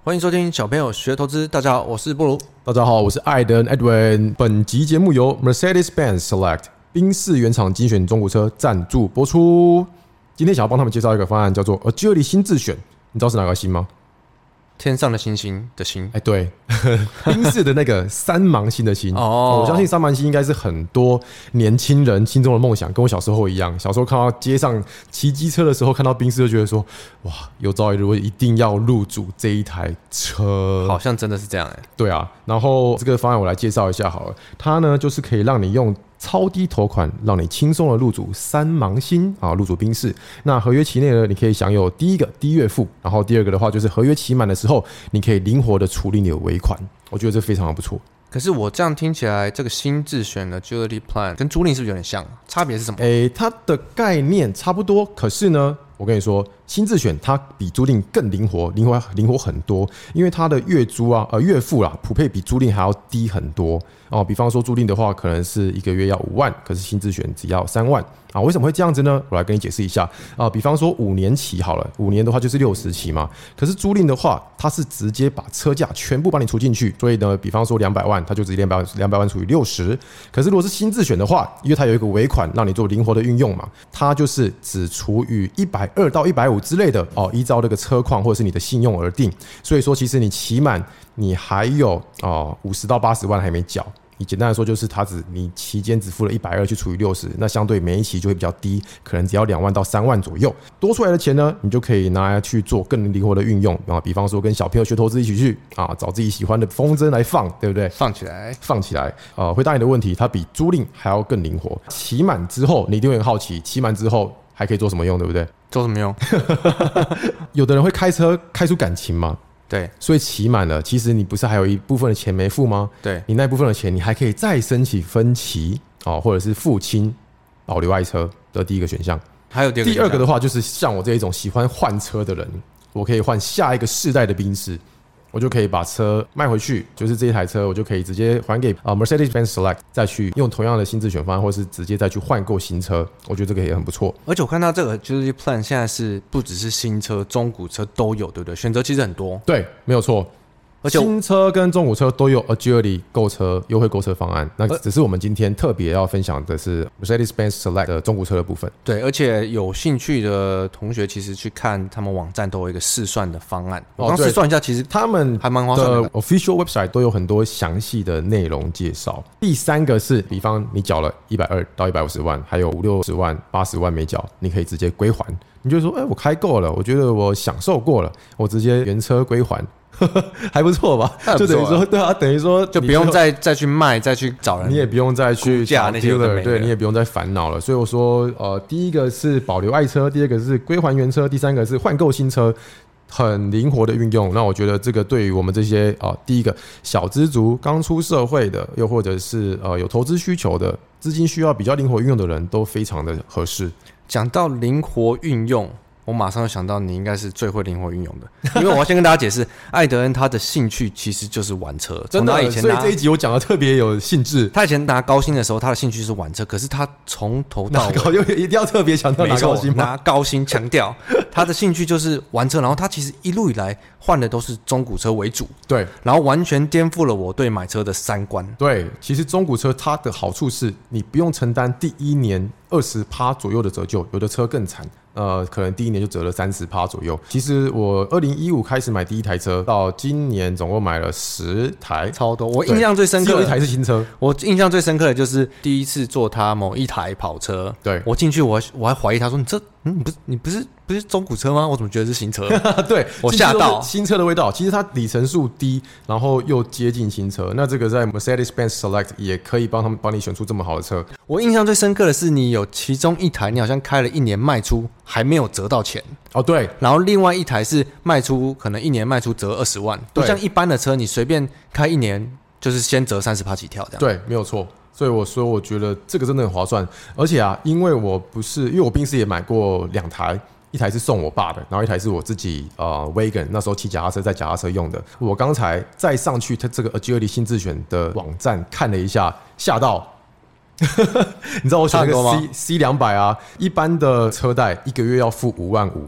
欢迎收听小朋友学投资。大家好，我是布鲁。 大家好，我是艾登 Edwin。本集节目由 Mercedes-Benz Select 宾士原厂精选中古车赞助播出。今天想要帮他们介绍一个方案，叫做 Agility 新智选。你知道是哪个星吗？ 天上的星星的星， 对，宾士的那个三芒星的星。我相信三芒星应该是很多年轻人心中的梦想，跟我小时候一样。小时候看到街上骑机车的时候，看到宾士就觉得说，哇，有朝一日我一定要入主这一台车。 好像真的是这样对啊，然后这个方案我来介绍一下好了。它呢就是可以让你用超低头款，让你轻松的入主三芒星入主宾士。那合约期内呢，你可以享有第一个低月付，然后第二个的话就是合约期满的时候，你可以灵活的处理你的尾款。我觉得这非常的不错。 可是我这样听起来，这个新智选的 Agility Plan 跟租赁是不是有点像？差别是什么？ 它的概念差不多，可是呢，我跟你说，新智选它比租赁更灵活很多，因为它的月租月付普配比租赁还要低很多比方说租赁的话，可能是一个月要5万，可是新智选只要3万为什么会这样子呢？我来跟你解释一下比方说5年期好了，5年的话就是60期嘛，可是租赁的话，它是直接把车价全部帮你除进去，所以呢，比方说200万，它就直接200万除以60。可是如果是新智选的话，因为它有一个尾款让你做灵活的运用嘛，它就是只除以120到150之类的依照这个车况或者是你的信用而定。所以说，其实你期满你还有50到80万还没缴。你简单来说就是你期间只付了120去除以60，那相对每一期就会比较低，可能只要2万到3万左右。多出来的钱呢，你就可以拿来去做更灵活的运用比方说跟小朋友学投资一起去找自己喜欢的风筝来放，对不对？ 放起来回答你的问题，它比租赁还要更灵活。期满之后，你一定会很好奇，期满之后还可以做什么用，对不对？ 做什么用？ 有的人会开车开出感情嘛。 对， 所以期满了，其实你不是还有一部分的钱没付吗？ 对， 你那部分的钱，你还可以再申请分期或者是付清保留爱车的第一个选项。 还有第二个的话，就是像我这一种喜欢换车的人，我可以换下一个世代的宾士，我就可以把车卖回去，就是这一台车，我就可以直接还给Mercedes-Benz Select， 再去用同样的新智选方案，或是直接再去换购新车。我觉得这个也很不错。 而且我看到这个 Agility Plan 现在是不只是新车、中古车都有，对不对？选择其实很多。 对，没有错。而且新车跟中古车都有 Agility 优惠购车方案，那只是我们今天特别要分享的是 Mercedes-Benz Select 的中古车的部分。 对，而且有兴趣的同学其实去看他们网站都有一个试算的方案。我刚试算一下，其实他们还蛮划算的。 Official website 都有很多详细的内容介绍。第三个是，比方你缴了120到150万，还有50-60万、80万没缴，你可以直接归还。你就说，我开够了，我觉得我享受过了，我直接原车归还。还不错吧？就等于说，对啊，等于说就不用再去卖，再去找人， 你也不用再去价那些 dealer， 对，你也不用再烦恼了。所以我说，第一个是保留爱车，第二个是归还原车，第三个是换购新车，很灵活的运用。那我觉得这个对于我们这些第一个小资族、刚出社会的，又或者是有投资需求的、资金需要比较灵活运用的人，都非常的合适。 讲到灵活运用，我马上就想到你应该是最会灵活运用的，因为我要先跟大家解释，艾德恩他的兴趣其实就是玩车， 真的。所以这一集我讲的特别有兴致。 他以前拿高薪的时候，他的兴趣是玩车，可是他从头到尾一定要特别强调拿高薪吗？ 拿高薪强调他的兴趣就是玩车，然后他其实一路以来换的都是中古车为主， 对， 然后完全颠覆了我对买车的三观。 对，其实中古车它的好处是你不用承担第一年20% 左右的折旧，有的车更惨。可能第一年就折了30% 左右。其实我2015开始买第一台车，到今年总共买了10台， 超多。我印象最深刻的， 只有一台是新车。 我印象最深刻的就是第一次坐他某一台跑车， 对， 我进去我还怀疑他说你不是中古车吗？我怎么觉得是新车？ 对， 我吓到新车的味道。其实它里程数低，然后又接近新车。那这个在 Mercedes-Benz Select 也可以帮你选出这么好的车。 我印象最深刻的是，你有其中一台，你好像开了1年卖出还没有折到钱。 对。 然后另外一台是卖出，可能1年卖出折20万。不像一般的车，你随便开1年就是先折30%起跳这样。 对，没有错。所以我觉得这个真的很划算。而且因为我宾士也买过2台。一台是送我爸的，然后一台是我自己Wagon 那时候骑脚踏车在脚踏车用的。我刚才再上去他这个 Agility 新智选的网站看了一下，吓到。你知道我选那个 C200一般的车贷1个月要付5万5，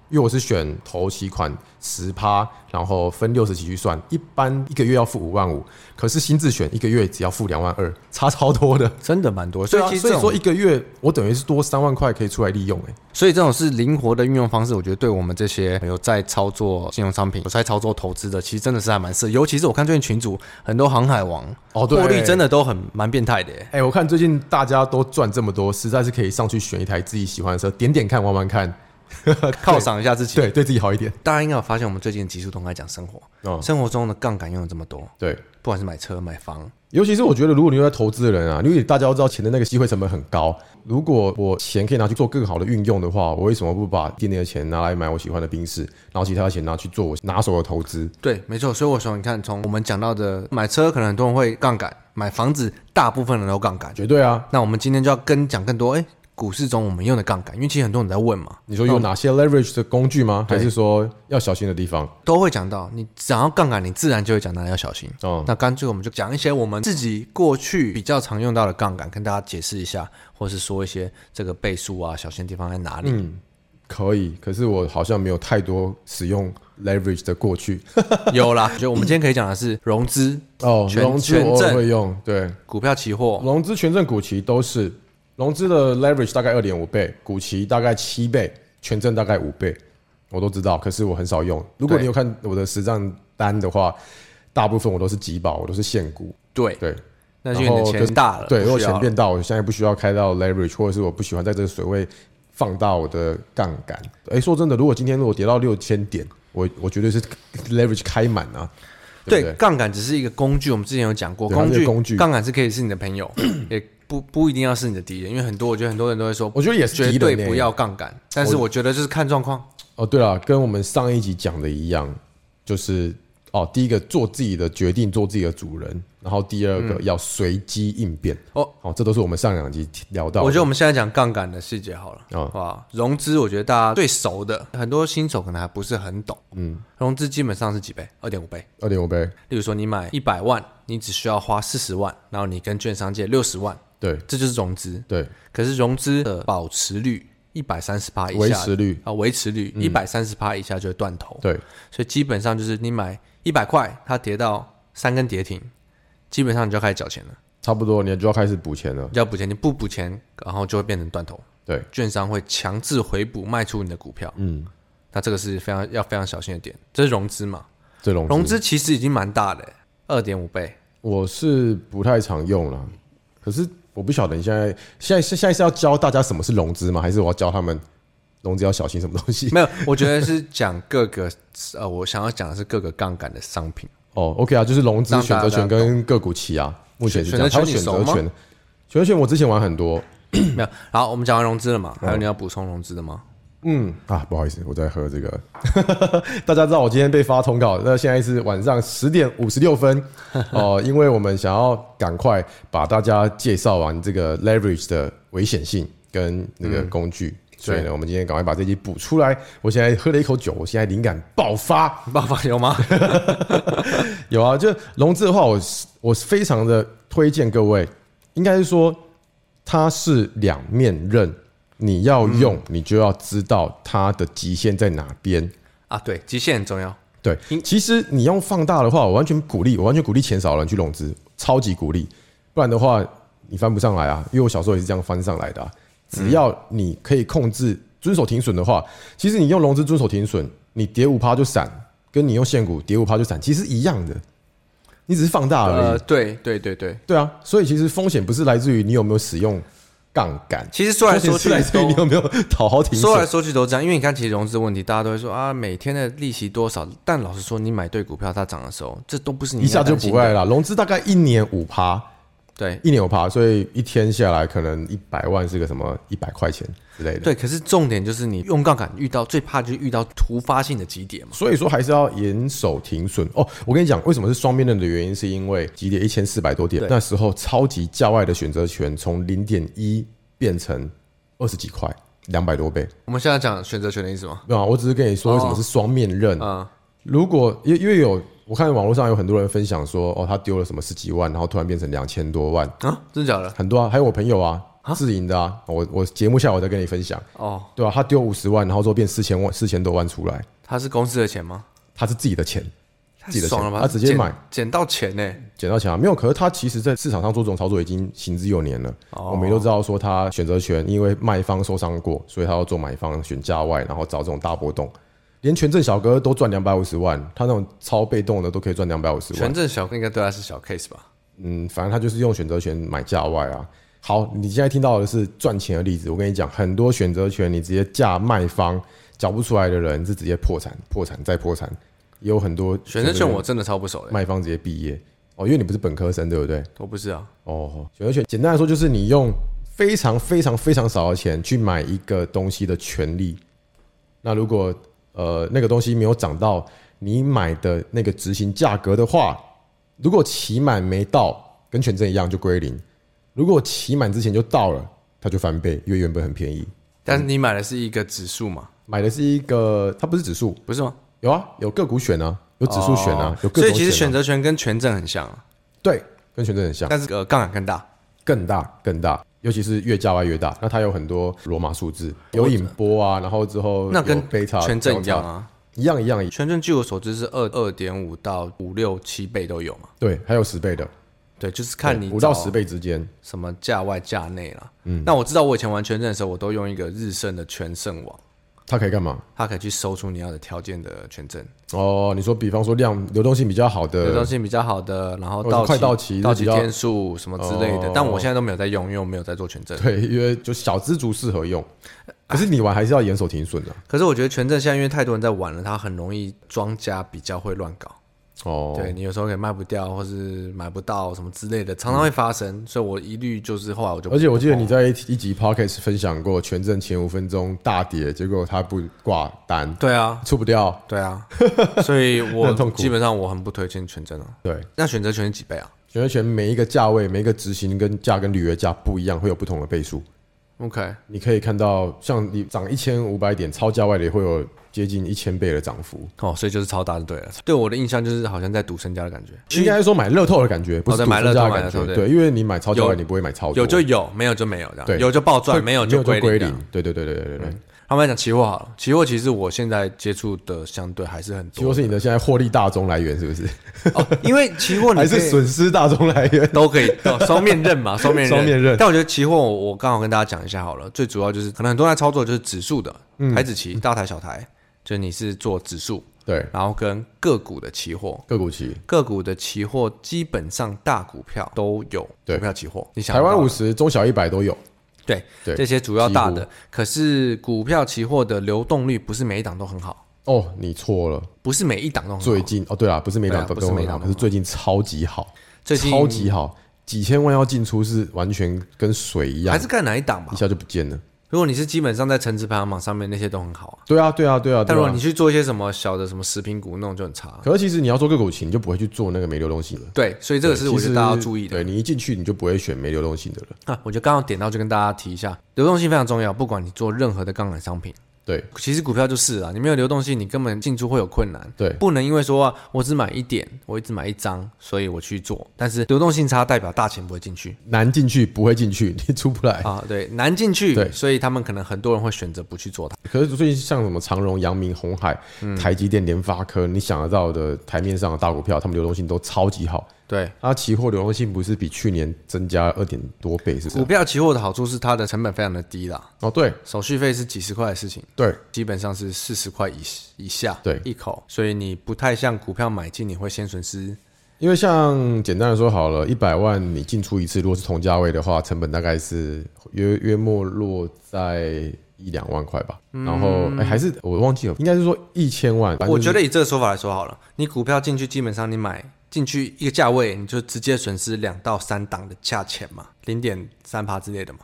因为我是选头期款10%，然后分60期去算，一般一个月要付5万5，可是新自选一个月只要付2万2，差超多的， 真的蛮多。 所以说一个月我等于是多3万块可以出来利用所以这种是灵活的运用方式，我觉得对我们这些有在操作金融商品、有在操作投资的，其实真的是还蛮适合。尤其是我看最近群组很多航海王，获利真的都蛮变态的耶。 我看最近大家都赚这么多，实在是可以上去选一台自己喜欢的车，点点看，玩玩看。 犒赏一下自己， 对自己好一点。 大家应该有发现，我们最近的集数都在讲生活，生活中的杠杆用了这么多， 对， 不管是买车买房， 尤其是我觉得，如果你在投资的人啊，因为大家都知道钱的那个机会成本很高，如果我钱可以拿去做更好的运用的话，我为什么不把一点点的钱拿来买我喜欢的宾士，然后其他的钱拿去做我拿手的投资？ 对，没错。所以我说，你看，从我们讲到的买车，可能很多人会杠杆；买房子，大部分人都杠杆， 绝对啊。 那我们今天就要讲更多，股市中我们用的杠杆，因为其实很多人在问嘛， 你说有哪些 leverage 的工具吗？还是说要小心的地方？ 都会讲到。你讲到杠杆，你自然就会讲到要小心。那干脆我们就讲一些我们自己过去比较常用到的杠杆，跟大家解释一下，或是说一些这个倍数啊、小心的地方在哪里。 可以。可是我好像没有太多使用 leverage 的过去。 有啦，就我们今天可以讲的是融资融资我也会用，对， 股票期货、 融资、权证、股期都是。融资的 leverage 大概 2.5 倍，股期大概7倍，权证大概5倍，我都知道，可是我很少用。如果你有看我的实战单的话，大部分我都是集保，我都是现股。 对，那是因为你的钱大了。 对，如果钱变大，我现在不需要开到 leverage， 或者是我不喜欢在这个水位放大我的杠杆。说真的，如果今天跌到6000点，我绝对是 leverage 开满啊。 对，杠杆只是一个工具，我们之前有讲过，工具杠杆是可以是你的朋友，也不一定要是你的敌人，因为我觉得很多人都会说， 我觉得也是绝对不要杠杆，但是我觉得就是看状况。 对了，跟我们上一集讲的一样，就是第一个做自己的决定，做自己的主人，然后第二个要随机应变。这都是我们上2集聊到的。 我觉得我们现在讲杠杆的细节好了。融资我觉得大家最熟的，很多新手可能还不是很懂。融资基本上是几倍？2.5倍。 2.5倍。例如说你买100万，你只需要花40万，然后你跟券商借60万。 对， 这就是融资。 对， 可是融资的保持率130%以下，维持率130%以下就会断头。 对， 所以基本上就是你买100块，它跌到3根跌停，基本上你就要开始缴钱了。 差不多，你就要开始补钱了。 要补钱，你不补钱，然后就会变成断头。 对， 券商会强制回补卖出你的股票。那这个是非常小心的点。这是融资嘛？ 这融资其实已经蛮大的，2.5倍。 我是不太常用啦，可是我不晓得你现在是要教大家什么是融资吗？还是我要教他们融资要小心什么东西？ 没有，我觉得是讲各个我想要讲的是各个杠杆的商品。 OK 啊，就是融资、选择权跟个股期啊，目前是这样。还有选择权，选择权我之前玩很多。 没有，好，我们讲完融资了嘛？还有你要补充融资的吗？ 不好意思，我在喝这个。大家知道我今天被发通告，那现在是晚上10点56分因为我们想要赶快把大家介绍完这个 leverage 的危险性跟那个工具，所以呢，我们今天赶快把这集补出来。我现在喝了一口酒，我现在灵感爆发有吗？ 有啊，就融资的话，我非常的推荐各位，应该是说它是两面刃。你要用，你就要知道它的极限在哪边啊？对，极限很重要。 对，其实你用放大的话，我完全鼓励钱少的人去融资，超级鼓励。不然的话，你翻不上来啊。因为我小时候也是这样翻上来的只要你可以控制遵守停损的话，其实你用融资遵守停损，你跌5%就闪，跟你用现股跌5%就闪，其实一样的。你只是放大而已。 对啊，所以其实风险不是来自于你有没有使用杠杆， 其实说来说去你有没有讨好停损？ 说来说去都这样，因为你看，其实融资的问题，大家都会说每天的利息多少？但老实说，你买对股票，它涨的时候，这都不是你一下就不会了。融资大概1年5%，对，1年5%，所以一天下来可能100万是个什么100块钱之类的。 对，可是重点就是你用杠杆最怕就是遇到突发性的急跌嘛。 所以说还是要严守停损我跟你讲，为什么是双面刃的原因，是因为急跌1400多点，那时候超级价外的选择权从0.1变成20几块，200多倍。 我们现在讲选择权的意思吗？ 没有，我只是跟你说为什么是双面刃。如果因为我看网络上有很多人分享说，他丢了什么10几万，然后突然变成2000多万啊？真的假的？ 很多啊，还有我朋友啊， 自营的啊，我节目下我再跟你分享。 哦， 对啊，他丢50万，然后之后变4000多万出来， 他是公司的钱吗？ 他是自己的钱，自己的钱， 爽了吧？ 他直接买， 捡到钱呢、 捡到钱啊！没有，可是他其实在市场上做这种操作已经行之有年了。我们也都知道说他选择权因为卖方受伤过，所以他要做买方选价外，然后找这种大波动。连权证小哥都赚250万，他那种超被动的都可以赚250万。 权证小哥应该对他是小 case 吧？ 反正他就是用选择权买价外啊。好，你现在听到的是赚钱的例子。我跟你讲，很多选择权你直接价卖方缴不出来的人，是直接破产再破产。也有很多选择权我真的超不熟的， 卖方直接毕业哦，因为你不是本科生对不对？ 我不是啊。 哦，选择权简单来说就是你用非常非常非常少的钱去买一个东西的权利。那如果那个东西没有涨到你买的那个执行价格的话，如果期满没到，跟权证一样就归零；如果期满之前就到了，它就翻倍，因为原本很便宜。 但是你买的是一个指数嘛？ 买的是一个，它不是指数， 不是吗？ 有啊，有个股选啊，有指数选啊，有各种选啊。 所以其实选择权跟权证很像啊。 对，跟权证很像， 但是杠杆更大， 更大，尤其是越价外越大。那它有很多罗马数字，有引波啊，然后之后那跟贝塔权证一样啊。 一样。 权证据我所知是2.5到5、6、7倍都有嘛？ 对，还有10倍的。 对，就是看你 5到10倍之间， 什么价外价内啦。那我知道我以前玩权证的时候，我都用一个日盛的权盛网。 它可以干嘛？ 它可以去搜出你要的条件的权证。 哦，你说比方说流动性比较好的， 然后快到期天数什么之类的。但我现在都没有在用，因为我没有在做权证。 对，因为就小资族适合用。可是你玩还是要严守停损的。 可是我觉得权证现在因为太多人在玩了，它很容易庄家比较会乱搞。哦，对，你有时候可以卖不掉，或是买不到什么之类的，常常会发生。所以我一律就是后来我就， 而且我记得你在一集 podcast 分享过权证前5分钟大跌，结果它不挂单， 对啊， 出不掉， 对啊，所以我基本上我很不推荐权证啊。 对， 那选择权是几倍啊？ 选择权每一个价位、每一个执行跟履约价不一样，会有不同的倍数。 OK， 你可以看到，像你涨1500点，超价外的也会有接近1000倍的涨幅。 哦，所以就是超大就对了。对我的印象就是好像在赌身家的感觉， 应该说买乐透的感觉，不是赌身家的感觉。对，因为你买超价外，你不会买超多， 有就有，没有就没有这样。 对， 有就暴赚，没有就归零。 对。 他们来讲期货好了，期货其实我现在接触的相对还是很多。 期货是你的现在获利大宗来源，是不是？ 哦，因为期货你还是损失大宗来源都可以，双面刃嘛，双面刃。 但我觉得期货我刚好跟大家讲一下好了，最主要就是可能很多人在操作就是指数的台指期、大台、小台，就是你是做指数， 对， 然后跟个股的期货，个股的期货基本上大股票都有股票期货，你想台湾50、中小100都有。 对，这些主要大的，可是股票期货的流动率不是每一档都很好。 哦，你错了， 不是每一档都很好。 最近对啊，不是每一档都很好，可是最近超级好，超级好，几千万要进出是完全跟水一样。 还是看哪一档吧， 一下就不见了。 如果你是基本上在成值排行榜上面，那些都很好啊。 对啊。 但如果你去做一些什么小的什么食品股那种就很差。 可是其实你要做个股期，你就不会去做那个没流动性的。 对，所以这个是我觉得大家要注意的。 对，你一进去你就不会选没流动性的了。 啊，我觉得刚刚点到就跟大家提一下，流动性非常重要，不管你做任何的杠杆商品。 对， 其实股票就是啦，你没有流动性，你根本进出会有困难。 对， 不能因为说我只买1点，我只买1张，所以我去做。但是流动性差代表大钱不会进去， 难进去不会进去，你出不来啊。对，难进去，对，所以他们可能很多人会选择不去做它。 可是最近像什么长荣、阳明、鸿海、台积电、联发科，你想得到的台面上的大股票，他们流动性都超级好。 对， 它期货流动性不是比去年增加2点多倍，是不是？ 股票期货的好处是它的成本非常的低啦。 哦，对， 手续费是几十块的事情， 对， 基本上是40块以下， 对， 一口，所以你不太像股票买进，你会先损失。 因为像简单的说好了，100万你进出一次，如果是同价位的话，成本大概是约莫落在1-2万块吧。然后还是我忘记了，应该是说1000万。 我觉得以这个说法来说好了，你股票进去基本上你买进去一个价位，你就直接损失2到3档的价钱嘛，0.3% 之类的嘛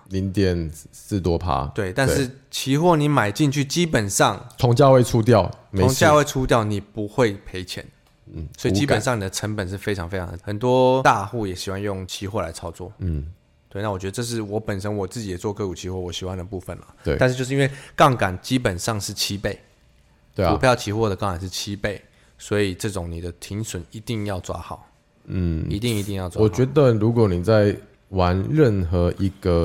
，0.4多%。 对，但是期货你买进去基本上同价位出掉， 你不会赔钱。所以基本上你的成本是非常非常很多大户也喜欢用期货来操作。对，那我觉得这是我本身我自己也做个股期货我喜欢的部分了。 对， 但是就是因为杠杆基本上是7倍， 对啊， 股票期货的杠杆是7倍，所以这种你的停损一定要抓好。一定要抓好。 我觉得如果你在玩任何一个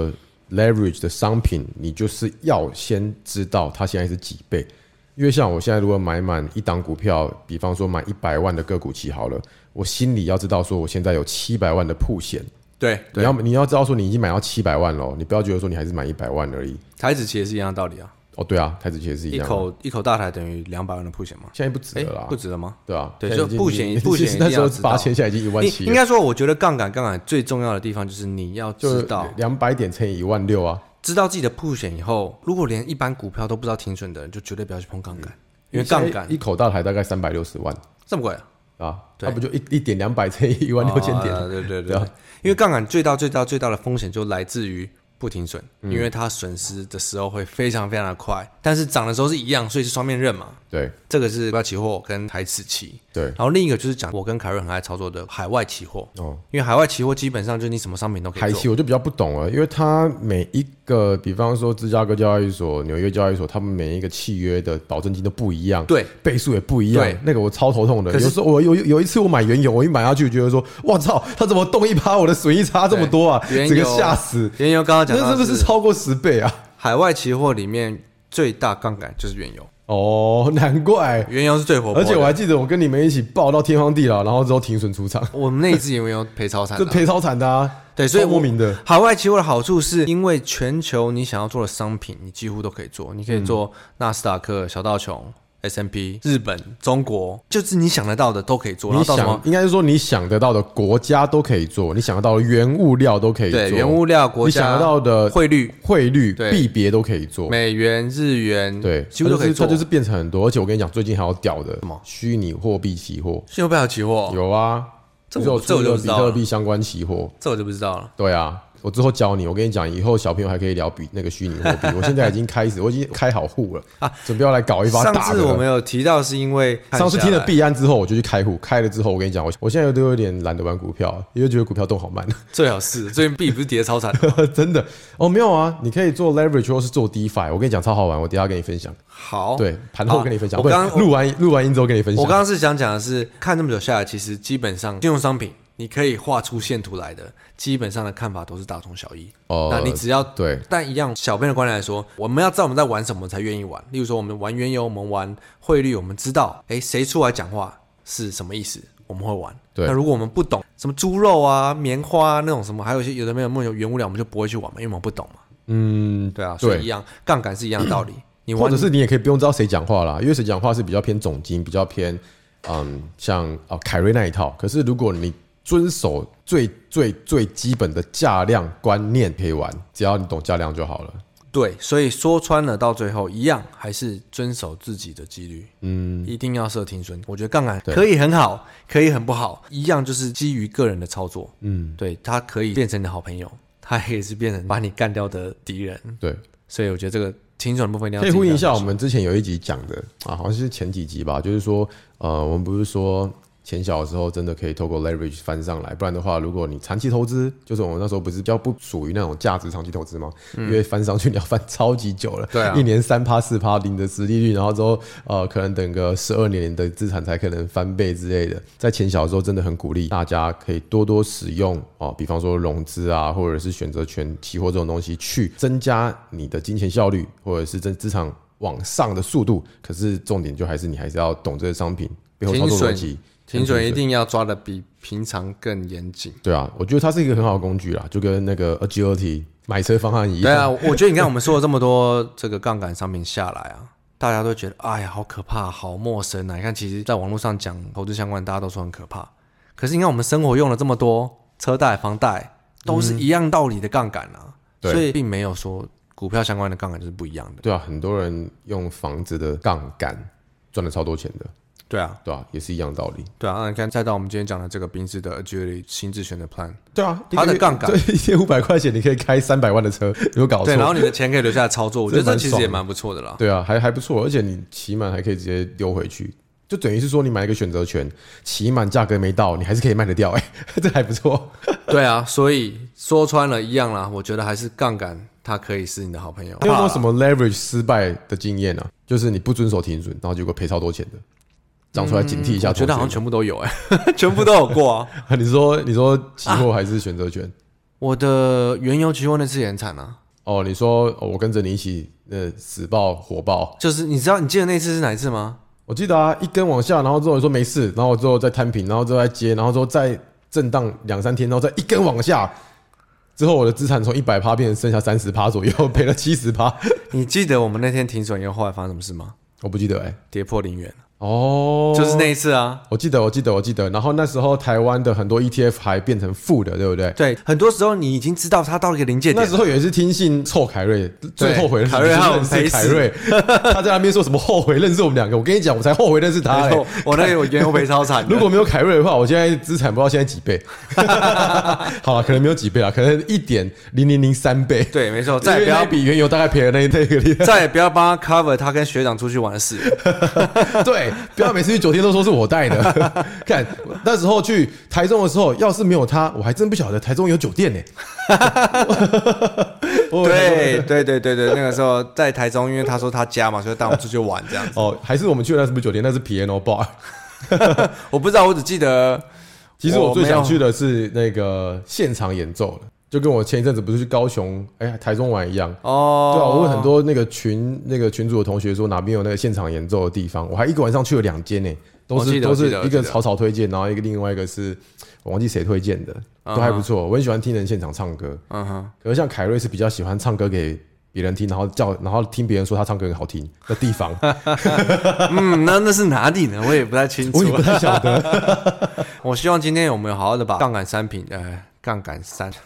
leverage 的商品，你就是要先知道它现在是几倍。因为像我现在如果买满一档股票，比方说买100万的个股期好了，我心里要知道说我现在有700万的曝险。 对， 你要知道说你已经买到700万了，你不要觉得说你还是买100万而已。 台指期也是一样的道理啊。 哦，对啊，台指期也是一样的。 一口大台等于200万的曝险吗？ 现在不止了啦， 不止了吗？ 对啊， 对，就曝险一定那时候要知道。 8000，现在已经17000。 应该说，我觉得杠杆最重要的地方就是你要知道 200点乘以16000啊。 知道自己的曝险以后，如果连一般股票都不知道停损的人，就绝对不要去碰杠杆，因为杠杆一口大台大概360万， 这么贵啊？那不就一点200乘以16000点？ 对，因为杠杆最大的风险就来自于不停损，因为它损失的时候会非常非常的快，但是涨的时候是一样，所以是双面刃嘛。 对， 这个是股票期货跟台指期。 对， 然后另一个就是讲我跟凯瑞很爱操作的海外期货。因为海外期货基本上就是你什么商品都可以做。 海期我就比较不懂了，因为它每一个，比方说芝加哥交易所、纽约交易所，他们每一个契约的保证金都不一样， 对， 倍数也不一样。那个我超头痛的。 有时候我有一次我买原油，我一买下去觉得说，哇操，它怎么动1%，我的损益差这么多啊，整个吓死。 原油刚刚讲到那是不是超过10倍啊？ 海外期货里面最大杠杆就是原油。 哦，难怪原油是最活泼的。 而且我还记得我跟你们一起爆到天荒地老，然后之后停损出场。 我们那一支原油赔超惨的， 就赔超惨的啊。 对，所以莫名的。 海外期货的好处是因为全球你想要做的商品，你几乎都可以做。你可以做纳斯达克、小道琼、S&P、日本、中国，就是你想得到的都可以做。 应该是说你想得到的国家都可以做，你想得到的原物料都可以做。 对，原物料国家， 你想得到的汇率、币别都可以做。 美元、日元， 对， 几乎都可以做。 它就是变成很多。而且我跟你讲，最近还有屌的什么虚拟货币期货。 虚拟货币还有期货？ 有啊， 这我就知道了。 比特币相关期货， 这我就不知道了。 对啊。我之后教你，我跟你讲，以后小朋友还可以聊那个虚拟货币。我现在已经我已经开好户了啊，准备要来搞一发大的。 上次我们有提到是因为上次听了币安之后，我就去开户，开了之后，我跟你讲，我现在都有点懒得玩股票，因为觉得股票动好慢。 最好是最近币不是跌超惨的真的哦，没有啊，你可以做 leverage 或是做 DeFi， 我跟你讲超好玩，我等一下跟你分享。 好， 对，盘后跟你分享。我刚录完音之后跟你分享。 我刚刚是想讲的是，看这么久下来，其实基本上金融商品。你可以画出线图来的，基本上的看法都是大同小异。那你只要对， 但一样，小编的观点来说，我们要知道我们在玩什么才愿意玩。例如说，我们玩原油，我们玩汇率，我们知道，谁出来讲话是什么意思，我们会玩。 对， 那如果我们不懂什么猪肉啊、棉花啊那种什么，还有一些有的没有原物料，我们就不会去玩嘛，因为我们不懂嘛。对啊，所以一样，杠杆是一样的道理。 或者是你也可以不用知道谁讲话啦，因为谁讲话是比较偏总经，比较偏像凯瑞那一套。可是如果你遵守最基本的价量观念可以玩，只要你懂价量就好了。 对，所以说穿了到最后一样还是遵守自己的纪律，一定要设停损。我觉得杠杆可以很好，可以很不好，一样就是基于个人的操作。对，它可以变成你的好朋友，它也是变成把你干掉的敌人。 对， 所以我觉得这个停损的部分一定要可以呼应一下我们之前有一集讲的啊，好像是前几集吧，就是说我们不是说钱小的时候真的可以透过 leverage 翻上来，不然的话，如果你长期投资，就是我们那时候不是比较不属于那种价值长期投资吗？因为翻上去你要翻超级久了， 对啊 ，1年3%、4%零的殖利率，然后之后可能等个12年的资产才可能翻倍之类的。在钱小的时候，真的很鼓励大家可以多多使用比方说融资啊，或者是选择权期货这种东西，去增加你的金钱效率，或者是资产往上的速度。可是重点就还是你还是要懂这个商品背后操作逻辑。 停损一定要抓得比平常更严谨。 对啊，我觉得它是一个很好的工具啦，就跟那个 agility 买车方案一样。 对啊，我觉得你看我们说了这么多这个杠杆商品下来啊，大家都觉得哎呀好可怕，好陌生啊。你看，其实在网络上讲投资相关，大家都说很可怕。可是你看我们生活用了这么多，车贷、房贷都是一样道理的杠杆啊，所以并没有说股票相关的杠杆就是不一样的。 对啊，很多人用房子的杠杆赚了超多钱的。 对啊， 也是一样的道理。 对啊，那你看，再到我们今天讲的这个宾士的 Agility 新智权的 Plan， 对啊， 它的杠杆， 对，1500块钱你可以开300万的车，有搞错？ 对，然后你的钱可以留下来操作，我觉得这其实也蛮不错的啦。 对啊，还不错，而且你期满还可以直接丢回去，就等于是说你买一个选择权，期满价格没到，你还是可以卖得掉，这还不错。 对啊，所以说穿了一样啦，我觉得还是杠杆它可以是你的好朋友。 你有没有什么 leverage 失败的经验啊？就是你不遵守停损，然后结果赔超多钱的？长出来警惕一下。 我觉得好像全部都有全部都有过啊。 你说期货还是选择权？ 我的原油期货那次也很惨啊。 哦，你说我跟着你一起死爆火爆， 就是你记得那次是哪一次吗？ 我记得啊，一根往下，然后之后你说没事，然后之后再摊平，然后之后再接，然后之后再震荡2-3天，然后再一根往下，之后我的资产从100%变成剩下30%左右，赔了70%。 你记得我们那天停损以后后来发生什么事吗？ 我不记得跌破0元。 哦， 就是那一次啊， 我记得。然后那时候台湾的很多 ETF 还变成负的，对不对？ 对，很多时候你已经知道它到了一个临界点。 那时候也是听信臭凯瑞，最后悔的是凯瑞还有认识凯瑞，他在那边说什么后悔认识我们2个。我跟你讲，我才后悔认识他。 我那个我原油赔超惨。 如果没有凯瑞的话，我现在资产不知道现在几倍。好了，可能没有几倍啦，可能1.0003倍。 对，没错，再也不要比原油大概赔了那个， 再也不要帮他 cover 他跟学长出去玩的事。 对，不要每次去酒店都说是我带的。看那时候去台中的时候，要是没有他，我还真不晓得台中有酒店呢。 对，那个时候在台中，因为他说他家嘛，所以带我们出去玩这样子。 哦，还是我们去的那是不是酒店？那是 Piano Bar。 我不知道，我只记得， 其实我最想去的是那个现场演奏了。就跟我前一阵子不是去高雄、台中玩一样哦。对啊，我问很多那个群组的同学说哪边有那个现场演奏的地方，我还一个晚上去了2间呢，都是一个草草推荐，然后另外一个是我忘记谁推荐的，都还不错。我很喜欢听人现场唱歌，可是像凯瑞是比较喜欢唱歌给别人听，然后听别人说他唱歌很好听的地方。 那是哪里呢？我也不太清楚， 我也不太晓得。 我希望今天我们好好的把杠杆3品杠杆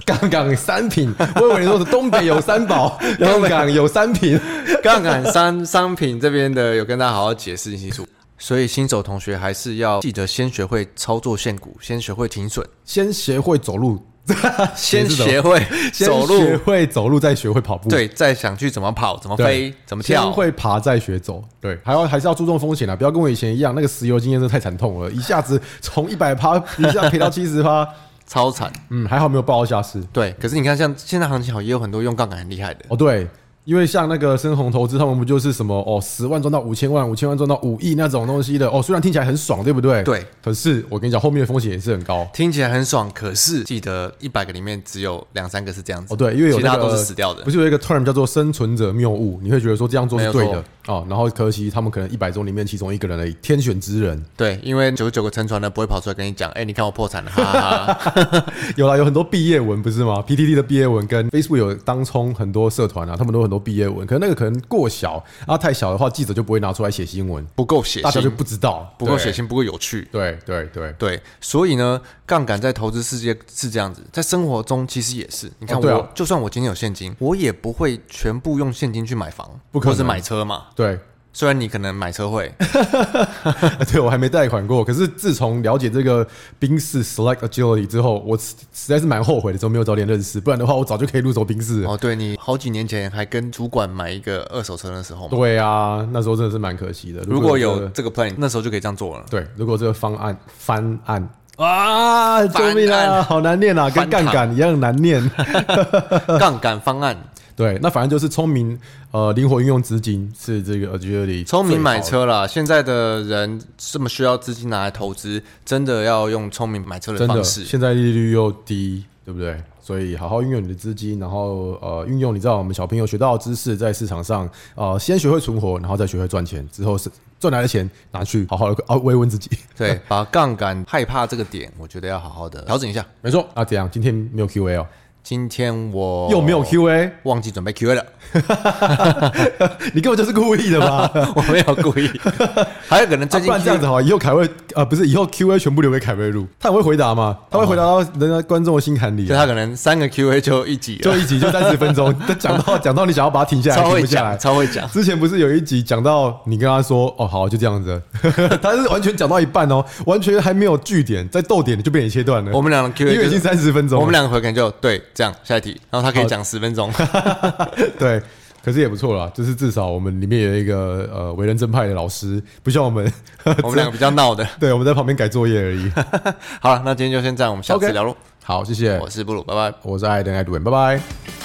3 品，我以为你说是东北有3宝，杠杆有3品， 杠杆3品这边的有跟大家好好解释清楚。所以新手同学还是要记得先学会操作现股，先学会停损， 先学会走路。 先学会走路，再学会跑步。 对，再想去怎么跑、怎么飞、怎么跳。 先会爬，再学走。对，还是要注重风险啦，不要跟我以前一样，那个石油经验真的太惨痛了，一下子从100%一下赔到70%。 超惨。 还好没有报到下市。对， 可是你看，像现在行情好，也有很多用杠杆很厉害的。 哦，对。因为像那个深红投资，他们不就是什么10万赚到5000万，5000万赚到5亿那种东西的虽然听起来很爽，对不对？ 对。 可是我跟你讲，后面的风险也是很高。 听起来很爽，可是记得100个里面只有2-3个是这样子。 对，因为有其他都是死掉的。 不是有一个 term 叫做生存者谬误，你会觉得说这样做是对的然后可惜他们可能100中里面其中1个人而已，天选之人。 对，因为99个沉船呢不会跑出来跟你讲，你看我破产了，哈哈哈。 有很多毕业文不是吗 ？PTT 的毕业文跟 Facebook 有当冲很多社团他们都有很多毕业文，可是那个可能过小太小的话，记者就不会拿出来写新闻， 不够血腥， 大家就不知道， 不够血腥，不够有趣。 对， 所以呢，杠杆在投资世界是这样子，在生活中其实也是。你看就算我今天有现金，我也不会全部用现金去买房，或是买车嘛。 对。 虽然你可能买车会， 对，我还没贷款过。可是自从了解这个宾士 Select Agility 之后，我实在是蛮后悔的，之后没有早点认识，不然的话我早就可以入手宾士。 对，你好几年前还跟主管买一个2手车的时候嘛。 对啊，那时候真的是蛮可惜的。 如果有这个 plan， 那时候就可以这样做了。 对，如果这个翻案救命啊，好难念啊，跟杠杆一样难念。 杠杆方案。 对，那反正就是聪明灵活运用资金是这个 agility 聪明买车啦。现在的人这么需要资金拿来投资，真的要用聪明买车的方式。 现在利率又低，对不对？所以好好运用你的资金，然后运用你知道我们小朋友学到的知识，在市场上先学会存活，然后再学会赚钱，之后是赚来的钱拿去好好的慰问自己。 对，把杠杆害怕这个点，我觉得要好好的调整一下。 没错。怎样？今天没有 QA 哦。 今天我又没有 QA， 忘记准备 QA 了。 你根本就是故意的吧？ 我没有故意。还有可能最近不然这样子好，以后凯瑞不是以后 QA 全部留给凯瑞录，他很会回答嘛，他会回答到人家观众的心坎里。 就他可能3个 QA 就一集了， 就30分钟，讲到你想要把它停下来，停不下来， 超会讲。 之前不是有一集讲到你跟他说好就这样子，他是完全讲到一半完全还没有句点，在逗点就被你切断了。 我们两个 QA 因为已经30分钟， 我们两个回可能就对。这样下一题，然后他可以讲10分钟。 对，可是也不错啦，就是至少我们里面有一个为人正派的老师，不像我们两个比较闹的。 对，我们在旁边改作业而已。 好了，那今天就先这样，我们下次聊喽。 好，谢谢。 我是布鲁，拜拜。 我是艾登艾杜文，拜拜。